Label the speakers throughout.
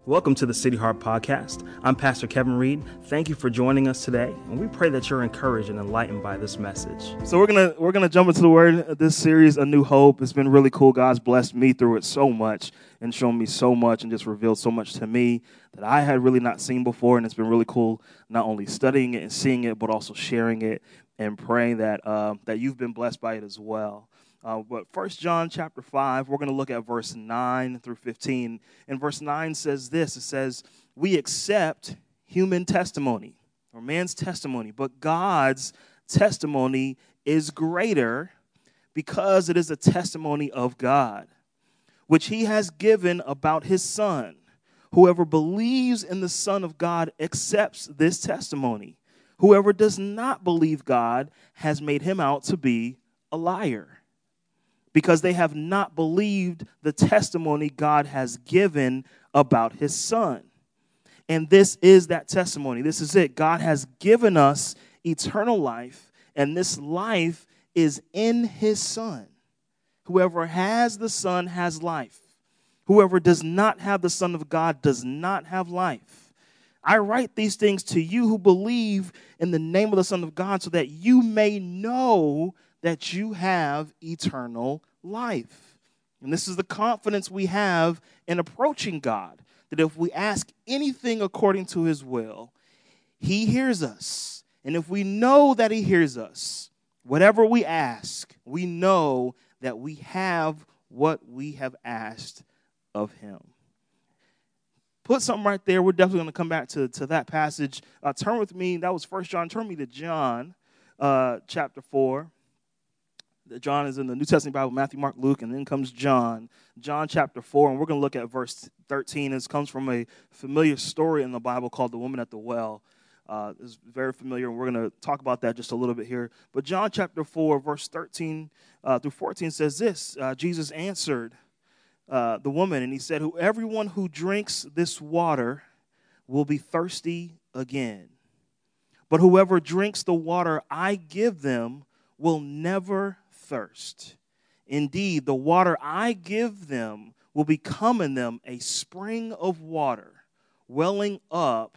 Speaker 1: Welcome to the City Heart Podcast. I'm Pastor Kevin Reed. Thank you for joining us today, and we pray that you're encouraged and enlightened by this message. So we're gonna jump into the Word. This series, A New Hope, it's been really cool. God's blessed me through it so much and shown me so much and just revealed so much to me that I had really not seen before, and it's been really cool not only studying it and seeing it, but also sharing it and praying that that you've been blessed by it as well. But 1 John chapter 5, we're going to look at verse 9 through 15. And verse 9 says this. It says, we accept human testimony, or man's testimony, but God's testimony is greater because it is a testimony of God, which he has given about his Son. Whoever believes in the Son of God accepts this testimony. Whoever does not believe God has made him out to be a liar, because they have not believed the testimony God has given about his Son. And this is that testimony. This is it. God has given us eternal life, and this life is in his Son. Whoever has the Son has life. Whoever does not have the Son of God does not have life. I write these things to you who believe in the name of the Son of God, so that you may know that you have eternal life. And this is the confidence we have in approaching God, that if we ask anything according to his will, he hears us. And if we know that he hears us, whatever we ask, we know that we have what we have asked of him. Put something right there. We're definitely going to come back to that passage. Turn with me. That was 1 John. Turn me to John chapter 4. John is in the New Testament Bible, Matthew, Mark, Luke, and then comes John. John chapter 4, and we're going to look at verse 13. This comes from a familiar story in the Bible called the woman at the well. It's very familiar, and we're going to talk about that just a little bit here. But John chapter 4, verse 13 through 14 says this. Jesus answered the woman, and he said, everyone who drinks this water will be thirsty again. But whoever drinks the water I give them will never thirst. Indeed, the water I give them will become in them a spring of water, welling up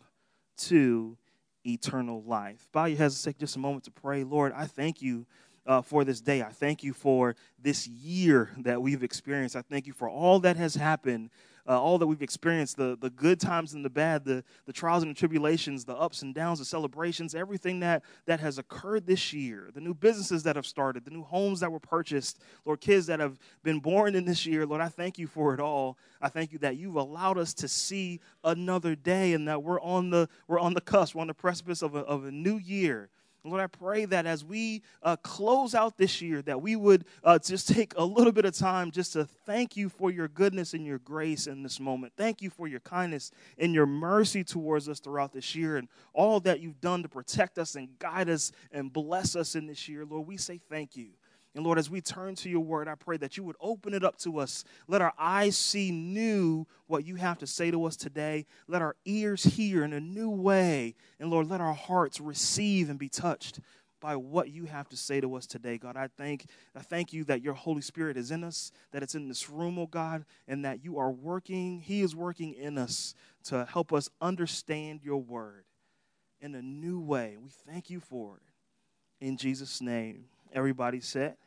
Speaker 1: to eternal life. Bow your heads and take just a moment to pray. Lord, I thank you for this day. I thank you for this year that we've experienced. I thank you for all that has happened, all that we've experienced, the good times and the bad, the trials and the tribulations, the ups and downs, the celebrations, everything that has occurred this year, the new businesses that have started, the new homes that were purchased, Lord, kids that have been born in this year. Lord, I thank you for it all. I thank you that you've allowed us to see another day, and that we're on the cusp, we're on the precipice of a new year. Lord, I pray that as we close out this year, that we would just take a little bit of time just to thank you for your goodness and your grace in this moment. Thank you for your kindness and your mercy towards us throughout this year, and all that you've done to protect us and guide us and bless us in this year. Lord, we say thank you. And Lord, as we turn to your word, I pray that you would open it up to us. Let our eyes see new what you have to say to us today. Let our ears hear in a new way. And Lord, let our hearts receive and be touched by what you have to say to us today. God, I thank you that your Holy Spirit is in us, that it's in this room, oh God, and that you are working, he is working in us to help us understand your word in a new way. We thank you for it. In Jesus' name, everybody said.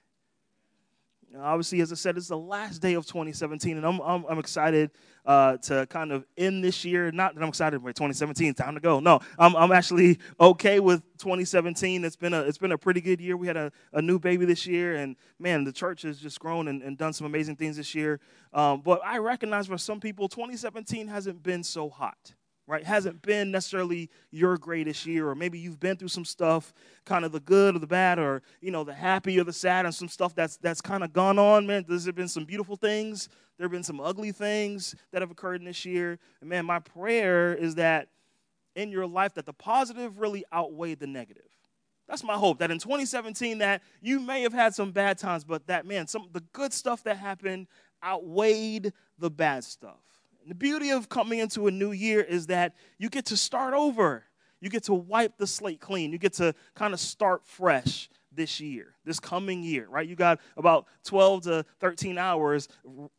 Speaker 1: Obviously, as I said, it's the last day of 2017, and I'm excited to kind of end this year. Not that I'm excited by 2017, time to go. No, I'm actually okay with 2017. It's been a pretty good year. We had a new baby this year, and man, the church has just grown and done some amazing things this year. But I recognize for some people, 2017 hasn't been so hot. Right, hasn't been necessarily your greatest year, or maybe you've been through some stuff, kind of the good or the bad, or the happy or the sad, and some stuff that's kind of gone on. Man, there's been some beautiful things. There have been some ugly things that have occurred in this year. And man, my prayer is that in your life that the positive really outweighed the negative. That's my hope, that in 2017 that you may have had some bad times, but that the good stuff that happened outweighed the bad stuff. The beauty of coming into a new year is that you get to start over. You get to wipe the slate clean. You get to kind of start fresh this year, this coming year, right? You got about 12 to 13 hours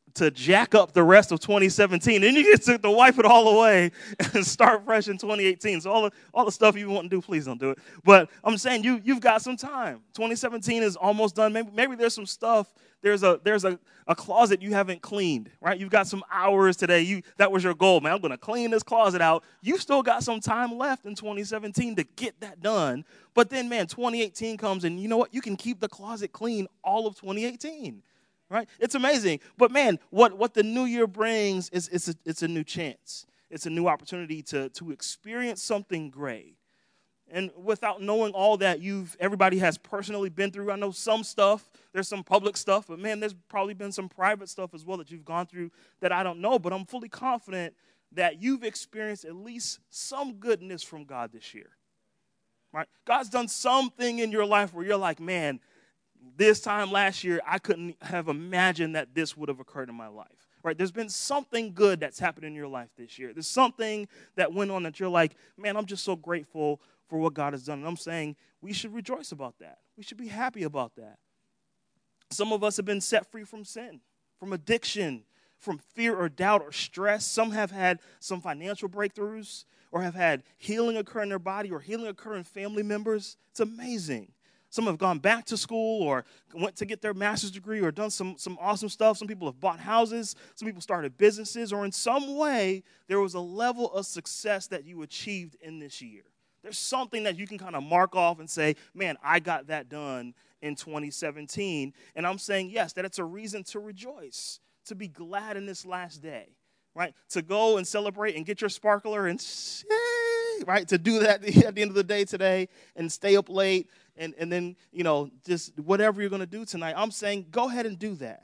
Speaker 1: to jack up the rest of 2017. Then you get to wipe it all away and start fresh in 2018. So all the stuff you want to do, please don't do it. But I'm saying you've got some time. 2017 is almost done. Maybe there's some stuff. There's a closet you haven't cleaned, right? You've got some hours today. That was your goal, man. I'm going to clean this closet out. You've still got some time left in 2017 to get that done. But then, man, 2018 comes, and you know what? You can keep the closet clean all of 2018. Right? It's amazing. But man, what the new year brings is it's a new chance. It's a new opportunity to experience something great. And without knowing all that everybody has personally been through, I know some stuff, there's some public stuff, but man, there's probably been some private stuff as well that you've gone through that I don't know, but I'm fully confident that you've experienced at least some goodness from God this year. Right? God's done something in your life where you're like, man, this time last year, I couldn't have imagined that this would have occurred in my life, right? There's been something good that's happened in your life this year. There's something that went on that you're like, man, I'm just so grateful for what God has done. And I'm saying we should rejoice about that. We should be happy about that. Some of us have been set free from sin, from addiction, from fear or doubt or stress. Some have had some financial breakthroughs or have had healing occur in their body or healing occur in family members. It's amazing. Some have gone back to school or went to get their master's degree or done some awesome stuff. Some people have bought houses. Some people started businesses. Or in some way, there was a level of success that you achieved in this year. There's something that you can kind of mark off and say, man, I got that done in 2017. And I'm saying, yes, that it's a reason to rejoice, to be glad in this last day, right? To go and celebrate and get your sparkler and right? To do that at the end of the day today and stay up late and then, just whatever you're going to do tonight. I'm saying go ahead and do that.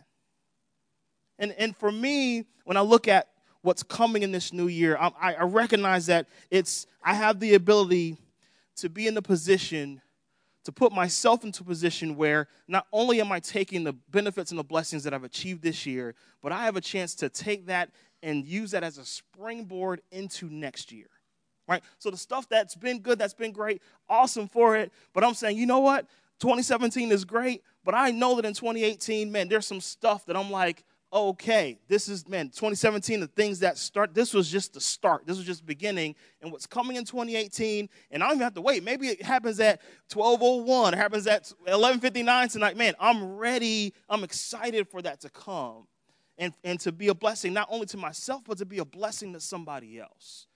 Speaker 1: And for me, when I look at what's coming in this new year, I recognize that I have the ability to be in the position, to put myself into a position where not only am I taking the benefits and the blessings that I've achieved this year, but I have a chance to take that and use that as a springboard into next year. Right? So the stuff that's been good, that's been great, awesome for it. But I'm saying, you know what? 2017 is great, but I know that in 2018, man, there's some stuff that I'm like, okay, 2017, the things that start, this was just the start. This was just the beginning. And what's coming in 2018, and I don't even have to wait. Maybe it happens at 12:01. It happens at 11:59 tonight. Man, I'm ready. I'm excited for that to come and to be a blessing, not only to myself, but to be a blessing to somebody else.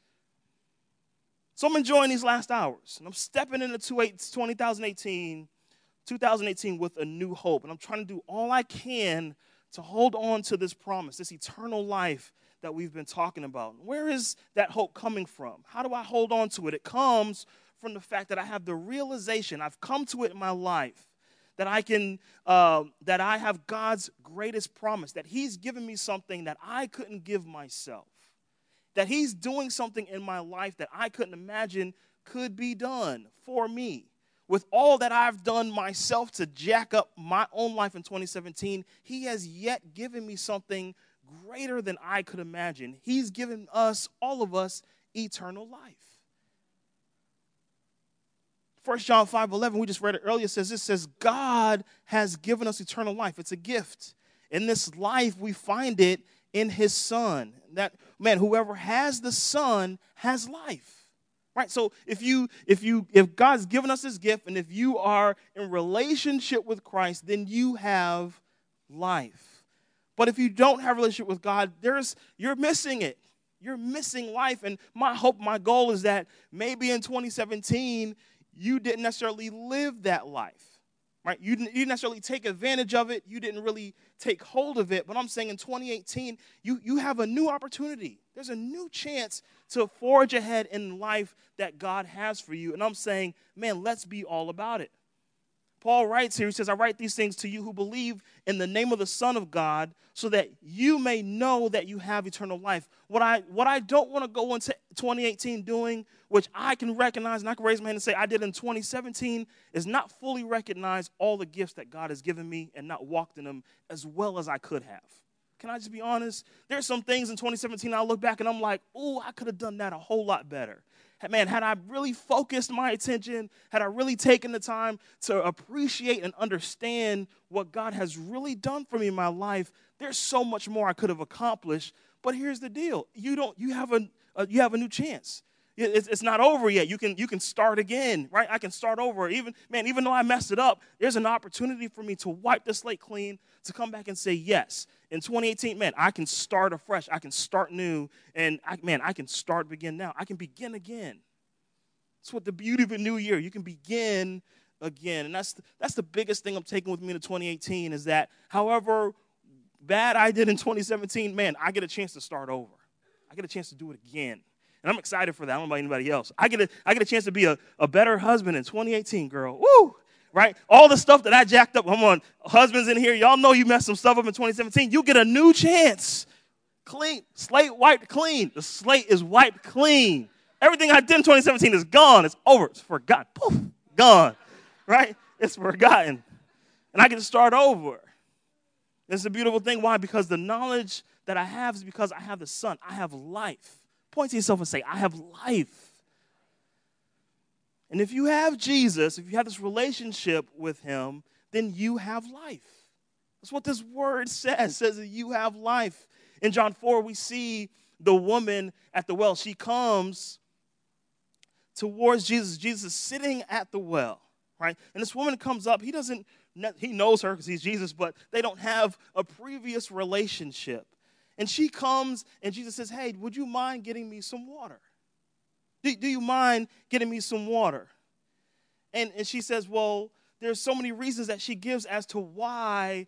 Speaker 1: So I'm enjoying these last hours, and I'm stepping into 2018 with a new hope, and I'm trying to do all I can to hold on to this promise, this eternal life that we've been talking about. Where is that hope coming from? How do I hold on to it? It comes from the fact that I have the realization, I've come to it in my life, that that I have God's greatest promise, that He's given me something that I couldn't give myself. That He's doing something in my life that I couldn't imagine could be done for me. With all that I've done myself to jack up my own life in 2017, He has yet given me something greater than I could imagine. He's given us, all of us, eternal life. 1 John 5:11, we just read it earlier, says, God has given us eternal life. It's a gift. In this life, we find it in His Son. That, man, whoever has the Son has life. Right? So if God's given us this gift, and if you are in relationship with Christ, then you have life. But if you don't have a relationship with God, you're missing it. You're missing life. And my hope, my goal is that maybe in 2017, you didn't necessarily live that life. Right? You didn't necessarily take advantage of it. You didn't really take hold of it. But I'm saying in 2018, you have a new opportunity. There's a new chance to forge ahead in life that God has for you. And I'm saying, man, let's be all about it. Paul writes here, he says, I write these things to you who believe in the name of the Son of God, so that you may know that you have eternal life. What I don't want to go into 2018 doing, which I can recognize, and I can raise my hand and say I did in 2017, is not fully recognize all the gifts that God has given me and not walked in them as well as I could have. Can I just be honest? There's some things in 2017 I look back and I'm like, oh, I could have done that a whole lot better. Man, had I really focused my attention, had I really taken the time to appreciate and understand what God has really done for me in my life, there's so much more I could have accomplished. But here's the deal: you have a new chance. It's not over yet. You can start again, right? I can start over. Even though I messed it up, there's an opportunity for me to wipe the slate clean, to come back and say yes. In 2018, I can start afresh. I can start new, and I can begin now. I can begin again. That's what the beauty of a new year. You can begin again, and that's the biggest thing I'm taking with me to 2018 is that however bad I did in 2017, I get a chance to start over. I get a chance to do it again. And I'm excited for that. I don't know about anybody else. I get a chance to be a better husband in 2018, girl. Woo! Right? All the stuff that I jacked up. Come on, husbands in here, y'all know you messed some stuff up in 2017. You get a new chance. Clean. Slate wiped clean. The slate is wiped clean. Everything I did in 2017 is gone. It's over. It's forgotten. Poof. Gone. Right? It's forgotten. And I get to start over. It's a beautiful thing. Why? Because the knowledge that I have is because I have the Son. I have life. Point to yourself and say, I have life. And if you have Jesus, if you have this relationship with him, then you have life. That's what this word says. It says that you have life. In John 4, we see the woman at the well. She comes towards Jesus. Jesus is sitting at the well, right? And this woman comes up. He knows her because he's Jesus, but they don't have a previous relationship. And she comes, and Jesus says, hey, would you mind getting me some water? Do you mind getting me some water? And she says, well, there's so many reasons that she gives as to why,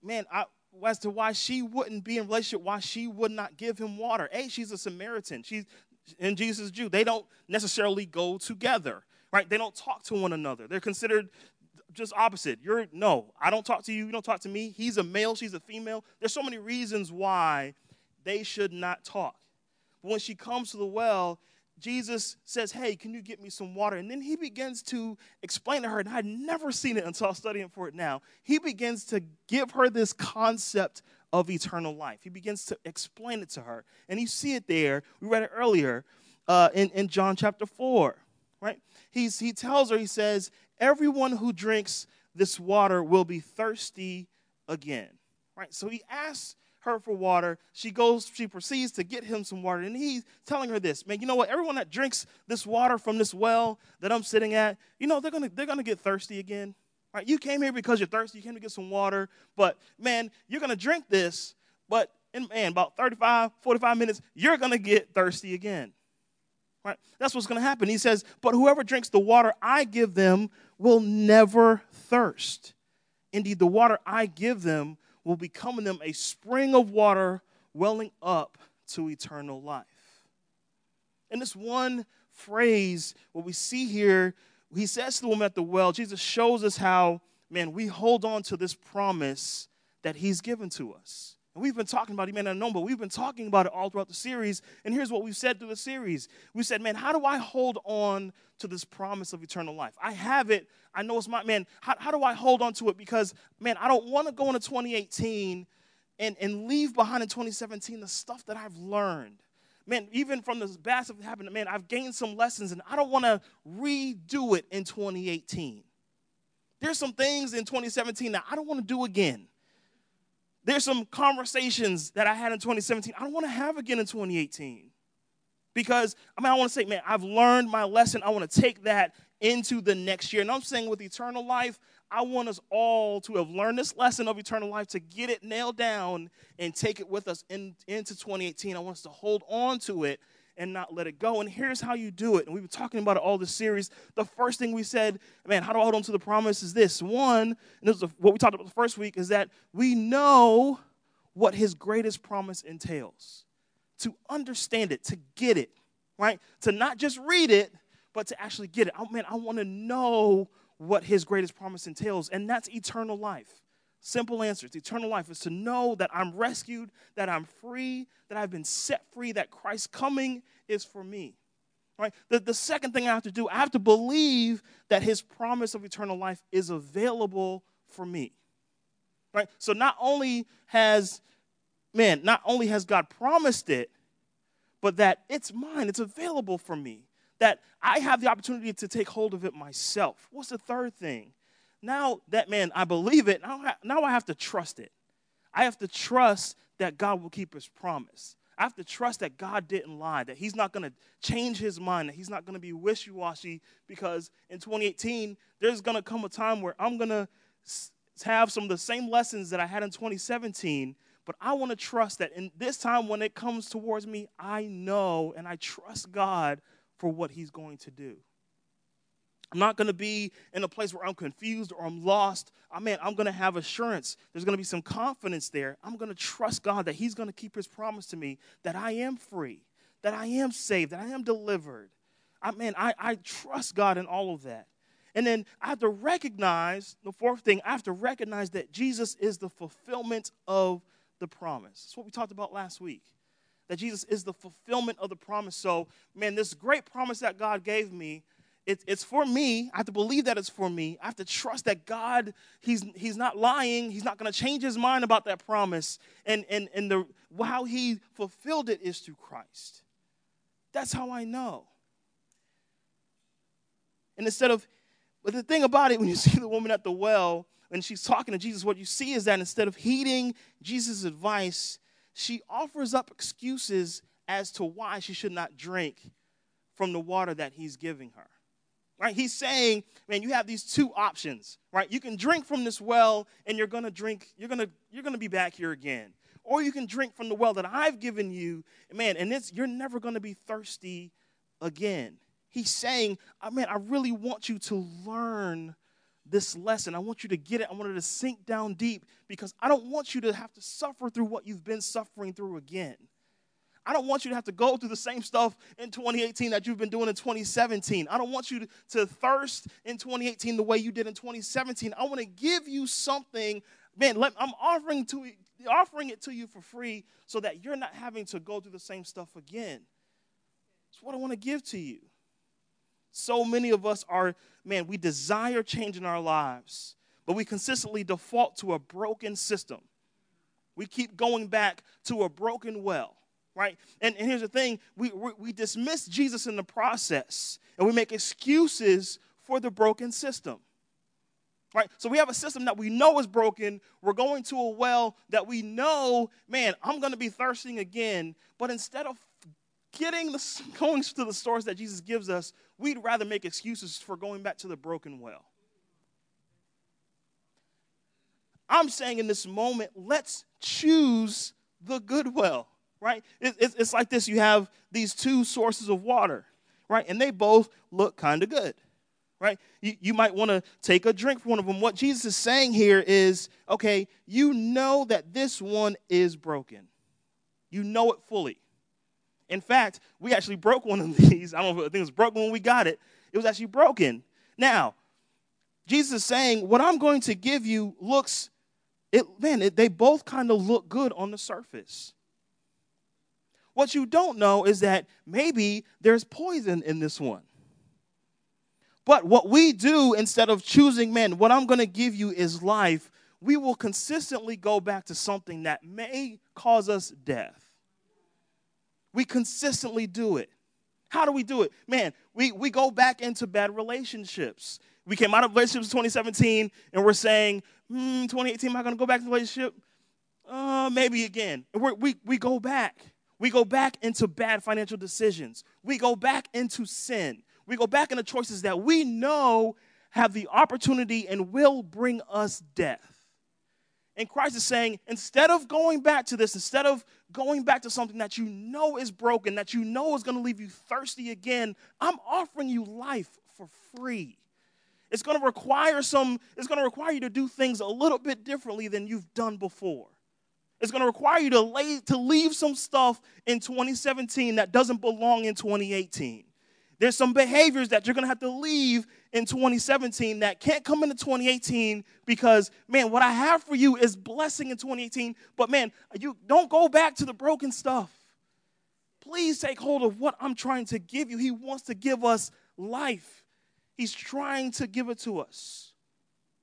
Speaker 1: she wouldn't be in a relationship, why she would not give him water. A, she's a Samaritan. And Jesus is Jew. They don't necessarily go together, right? They don't talk to one another. They're considered just opposite. I don't talk to you. You don't talk to me. He's a male. She's a female. There's so many reasons why they should not talk. But when she comes to the well, Jesus says, hey, can you get me some water? And then he begins to explain to her, and I'd never seen it until I was studying for it now. He begins to give her this concept of eternal life. He begins to explain it to her. And you see it there. We read it earlier in John chapter 4, right? He tells her, he says, everyone who drinks this water will be thirsty again, right? So he asks her for water. She proceeds to get him some water. And he's telling her this, man, you know what? Everyone that drinks this water from this well that I'm sitting at, they're gonna get thirsty again. Right? You came here because you're thirsty. You came to get some water. But, man, you're going to drink this. But, in about 35, 45 minutes, you're going to get thirsty again. Right? That's what's going to happen. He says, but whoever drinks the water I give them will never thirst. Indeed, the water I give them will become in them a spring of water welling up to eternal life. And this one phrase, what we see here, he says to the woman at the well, Jesus shows us how, we hold on to this promise that he's given to us. And we've been talking about it, you may not know, but we've been talking about it all throughout the series. And here's what we've said through the series. We said, how do I hold on to this promise of eternal life? I have it. I know it's mine. How do I hold on to it? Because, I don't want to go into 2018 and leave behind in 2017 the stuff that I've learned. Even from this bad stuff that happened, I've gained some lessons, and I don't want to redo it in 2018. There's some things in 2017 that I don't want to do again. There's some conversations that I had in 2017 I don't want to have again in 2018. Because, I want to say, I've learned my lesson. I want to take that into the next year. And I'm saying with eternal life, I want us all to have learned this lesson of eternal life, to get it nailed down and take it with us into 2018. I want us to hold on to it and not let it go. And here's how you do it. And we've been talking about it all this series. The first thing we said, how do I hold on to the promise is this. One, and this is what we talked about the first week, is that we know what his greatest promise entails. To understand it, to get it, right? To not just read it, but to actually get it. I want to know what his greatest promise entails, and that's eternal life. Simple answer. It's eternal life is to know that I'm rescued, that I'm free, that I've been set free, that Christ's coming is for me. Right? The second thing I have to do, I have to believe that his promise of eternal life is available for me. Right? So not only has man, not only has God promised it, but that it's mine, it's available for me, that I have the opportunity to take hold of it myself. What's the third thing? Now that, man, I believe it, now I have to trust it. I have to trust that God will keep his promise. I have to trust that God didn't lie, that he's not going to change his mind, that he's not going to be wishy-washy, because in 2018, there's going to come a time where I'm going to have some of the same lessons that I had in 2017, but I want to trust that in this time when it comes towards me, I know and I trust God for what he's going to do. I'm not going to be in a place where I'm confused or I'm lost. I'm going to have assurance. There's going to be some confidence there. I'm going to trust God that he's going to keep his promise to me, that I am free, that I am saved, that I am delivered. I trust God in all of that. And then I have to recognize, the fourth thing, I have to recognize that Jesus is the fulfillment of the promise. That's what we talked about last week, that Jesus is the fulfillment of the promise. So, man, this great promise that God gave me, it's for me. I have to believe that it's for me. I have to trust that God, he's not lying. He's not going to change his mind about that promise. And how he fulfilled it is through Christ. That's how I know. And but the thing about it, when you see the woman at the well, and she's talking to Jesus, what you see is that instead of heeding Jesus' advice, she offers up excuses as to why she should not drink from the water that he's giving her. Right? He's saying, man, you have these two options, right? You can drink from this well and you're going to be back here again. Or you can drink from the well that I've given you, man, and you're never going to be thirsty again. He's saying, I really want you to learn this lesson. I want you to get it. I want it to sink down deep, because I don't want you to have to suffer through what you've been suffering through again. I don't want you to have to go through the same stuff in 2018 that you've been doing in 2017. I don't want you to thirst in 2018 the way you did in 2017. I want to give you something, man, I'm offering it to you for free so that you're not having to go through the same stuff again. That's what I want to give to you. So many of us we desire change in our lives, but we consistently default to a broken system. We keep going back to a broken well. Right? And here's the thing, we dismiss Jesus in the process, and we make excuses for the broken system. Right? So we have a system that we know is broken. We're going to a well that we know, man, I'm going to be thirsting again. But instead of going to the source that Jesus gives us, we'd rather make excuses for going back to the broken well. I'm saying in this moment, let's choose the good well. Right? It's like this. You have these two sources of water, right? And they both look kind of good, right? You might want to take a drink from one of them. What Jesus is saying here is, okay, you know that this one is broken. You know it fully. In fact, we actually broke one of these. I think it was broken when we got it. It was actually broken. Now, Jesus is saying, what I'm going to give you they both kind of look good on the surface. What you don't know is that maybe there's poison in this one. But what we do, instead of choosing, man, what I'm going to give you is life, we will consistently go back to something that may cause us death. We consistently do it. How do we do it? Man, we go back into bad relationships. We came out of relationships in 2017, and we're saying, 2018, am I going to go back to the relationship? Maybe again. And we go back. We go back into bad financial decisions. We go back into sin. We go back into choices that we know have the opportunity and will bring us death. And Christ is saying, instead of going back to this, instead of going back to something that you know is broken, that you know is going to leave you thirsty again, I'm offering you life for free. It's going to require you to do things a little bit differently than you've done before. It's going to require you to leave some stuff in 2017 that doesn't belong in 2018. There's some behaviors that you're going to have to leave in 2017 that can't come into 2018 because, man, what I have for you is blessing in 2018. But, man, you don't go back to the broken stuff. Please take hold of what I'm trying to give you. He wants to give us life. He's trying to give it to us.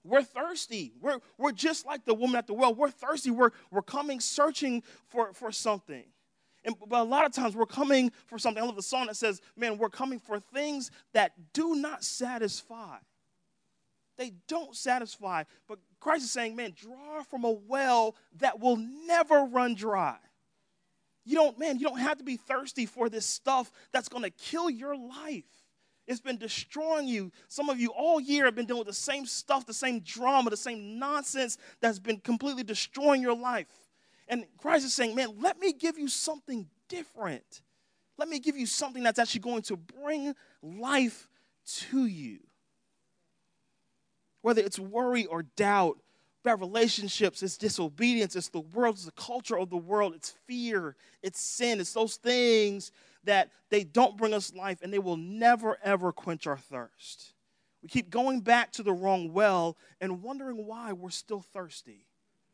Speaker 1: We're thirsty. We're just like the woman at the well. We're thirsty. We're coming searching for something. But a lot of times we're coming for something. I love the song that says, man, we're coming for things that do not satisfy. They don't satisfy. But Christ is saying, man, draw from a well that will never run dry. You don't have to be thirsty for this stuff that's going to kill your life. It's been destroying you. Some of you all year have been dealing with the same stuff, the same drama, the same nonsense that's been completely destroying your life. And Christ is saying, man, let me give you something different. Let me give you something that's actually going to bring life to you. Whether it's worry or doubt, bad relationships, it's disobedience, it's the world, it's the culture of the world, it's fear, it's sin, it's those things that they don't bring us life and they will never, ever quench our thirst. We keep going back to the wrong well and wondering why we're still thirsty.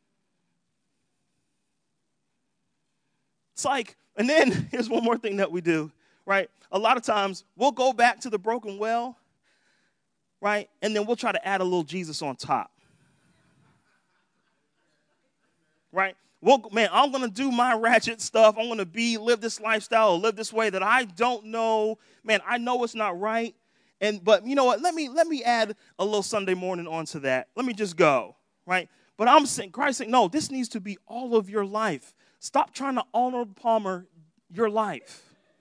Speaker 1: It's like, and then here's one more thing that we do, right? A lot of times we'll go back to the broken well, right? And then we'll try to add a little Jesus on top. Right? Well, man, I'm going to do my ratchet stuff. I'm going to live this lifestyle or live this way that I don't know. Man, I know it's not right. But you know what? Let me add a little Sunday morning onto that. Let me just go, right? But I'm saying, Christ saying, no, this needs to be all of your life. Stop trying to Arnold Palmer your life.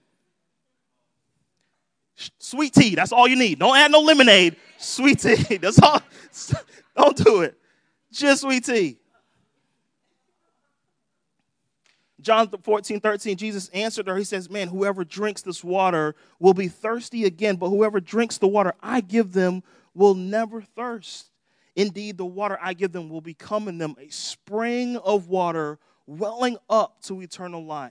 Speaker 1: Sweet tea, that's all you need. Don't add no lemonade. Sweet tea, that's all. Don't do it. Just sweet tea. John 14:13, Jesus answered her. He says, man, whoever drinks this water will be thirsty again, but whoever drinks the water I give them will never thirst. Indeed, the water I give them will become in them a spring of water welling up to eternal life.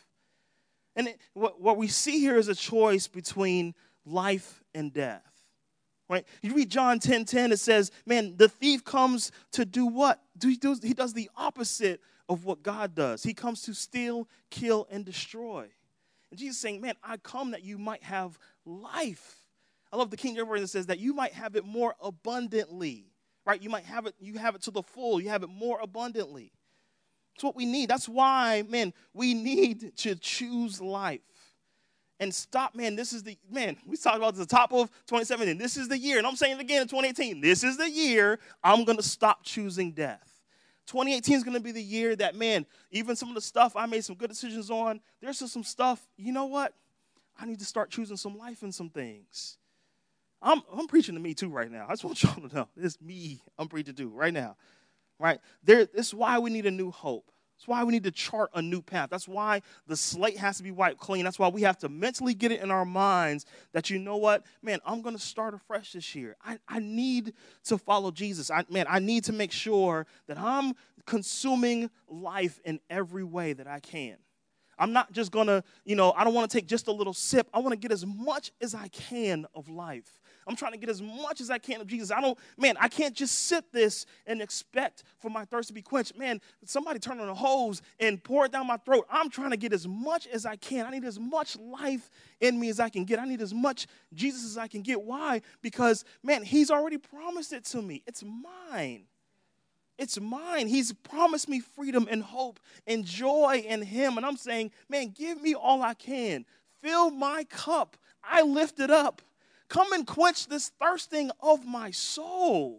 Speaker 1: And what we see here is a choice between life and death. Right? You read John 10:10, it says, man, the thief comes to do what? He does the opposite of what God does. He comes to steal, kill, and destroy. And Jesus is saying, man, I come that you might have life. I love the King James Version that says that you might have it more abundantly. Right? You have it to the full. You have it more abundantly. It's what we need. That's why, man, we need to choose life. And stop, man, we talked about the top of 2017. This is the year, and I'm saying it again in 2018. This is the year I'm going to stop choosing death. 2018 is going to be the year that, man, even some of the stuff I made some good decisions on, there's just some stuff, you know what? I need to start choosing some life in some things. I'm preaching to me too right now. I just want y'all to know. It's me I'm preaching to right now. Right? This is why we need a new hope. That's why we need to chart a new path. That's why the slate has to be wiped clean. That's why we have to mentally get it in our minds that, you know what, man, I'm going to start afresh this year. I need to follow Jesus. I need to make sure that I'm consuming life in every way that I can. I'm not just going to, I don't want to take just a little sip. I want to get as much as I can of life. I'm trying to get as much as I can of Jesus. I can't just sit this and expect for my thirst to be quenched. Man, somebody turn on a hose and pour it down my throat. I'm trying to get as much as I can. I need as much life in me as I can get. I need as much Jesus as I can get. Why? Because, man, he's already promised it to me. It's mine. It's mine. He's promised me freedom and hope and joy in him. And I'm saying, man, give me all I can. Fill my cup. I lift it up. Come and quench this thirsting of my soul.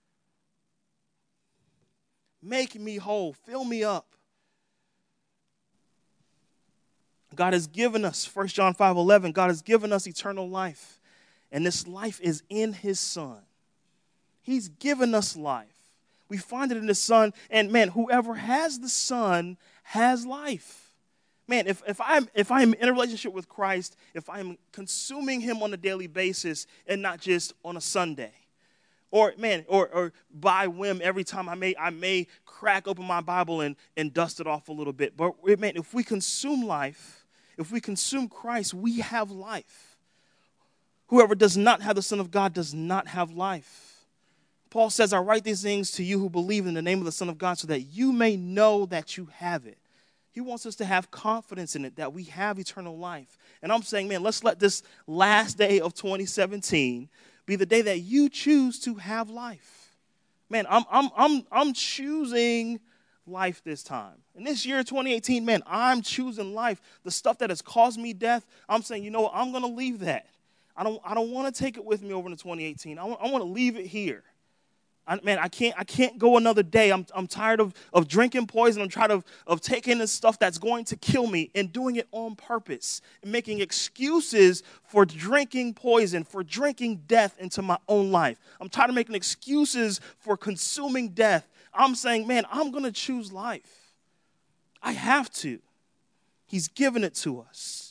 Speaker 1: Make me whole. Fill me up. God has given us, 1 John 5:11, God has given us eternal life. And this life is in his Son. He's given us life. We find it in the Son. And man, whoever has the Son has life. Man, if I'm in a relationship with Christ, if I'm consuming him on a daily basis and not just on a Sunday, or by whim every time I may crack open my Bible and dust it off a little bit. But man, if we consume life, if we consume Christ, we have life. Whoever does not have the Son of God does not have life. Paul says, I write these things to you who believe in the name of the Son of God so that you may know that you have it. He wants us to have confidence in it, that we have eternal life. And I'm saying, man, let's let this last day of 2017 be the day that you choose to have life. Man, I'm choosing life this time. In this year, 2018, man, I'm choosing life. The stuff that has caused me death, I'm saying, you know what, I'm going to leave that. I don't want to take it with me over into 2018. I want to leave it here. I can't go another day. I'm tired of drinking poison. I'm tired of taking this stuff that's going to kill me and doing it on purpose and making excuses for drinking poison, for drinking death into my own life. I'm tired of making excuses for consuming death. I'm saying, man, I'm going to choose life. I have to. He's given it to us.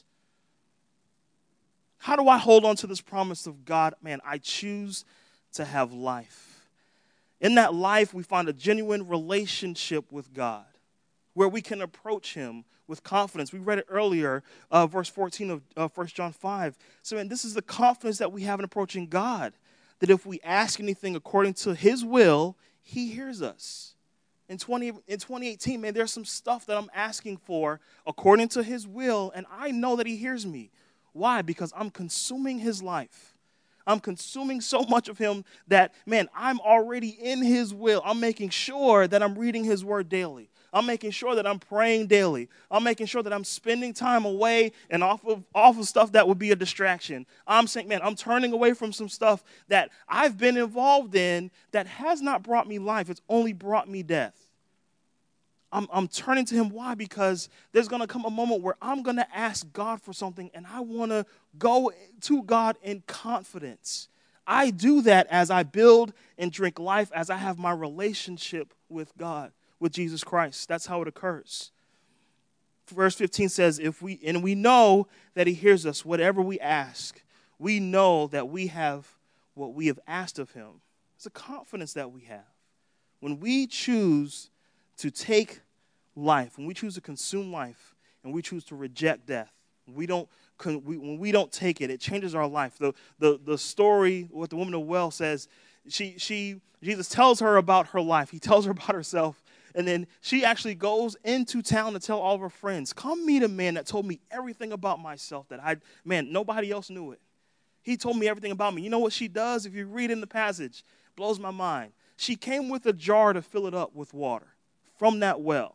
Speaker 1: How do I hold on to this promise of God? Man, I choose to have life. In that life, we find a genuine relationship with God where we can approach him with confidence. We read it earlier, verse 14 of 1 John 5. So, man, this is the confidence that we have in approaching God, that if we ask anything according to his will, he hears us. In 2018, man, there's some stuff that I'm asking for according to his will, and I know that he hears me. Why? Because I'm consuming his life. I'm consuming so much of him that, man, I'm already in his will. I'm making sure that I'm reading his word daily. I'm making sure that I'm praying daily. I'm making sure that I'm spending time away and off of stuff that would be a distraction. I'm saying, man, I'm turning away from some stuff that I've been involved in that has not brought me life. It's only brought me death. I'm turning to him. Why? Because there's going to come a moment where I'm going to ask God for something, and I want to go to God in confidence. I do that as I build and drink life, as I have my relationship with God, with Jesus Christ. That's how it occurs. Verse 15 says, we know that he hears us, whatever we ask. We know that we have what we have asked of him. It's a confidence that we have. When we choose to take life, when we choose to consume life, and we choose to reject death, when we don't take it, it changes our life. The story, what the woman of the well says, Jesus tells her about her life. He tells her about herself, and then she actually goes into town to tell all of her friends, come meet a man that told me everything about myself that nobody else knew it. He told me everything about me. You know what she does? If you read in the passage, it blows my mind. She came with a jar to fill it up with water from that well.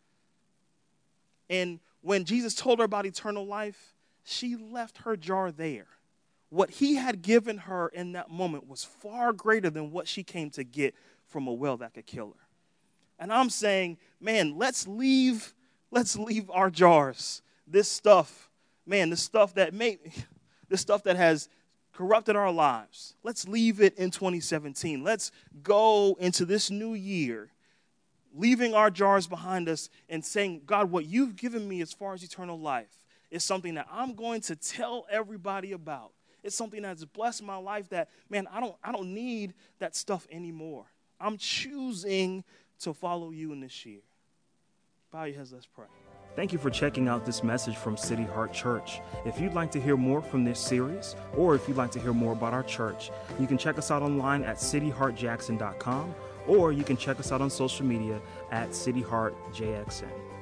Speaker 1: And when Jesus told her about eternal life, she left her jar there. What he had given her in that moment was far greater than what she came to get from a well that could kill her. And I'm saying, man, let's leave our jars. This stuff that has corrupted our lives. Let's leave it in 2017. Let's go into this new year leaving our jars behind us and saying, God, what you've given me as far as eternal life is something that I'm going to tell everybody about. It's something that's blessed my life that, man, I don't need that stuff anymore. I'm choosing to follow you in this year. Bow your heads, let's pray. Thank you for checking out this message from City Heart Church. If you'd like to hear more from this series, or if you'd like to hear more about our church, you can check us out online at cityheartjackson.com, or you can check us out on social media at cityheartjxn.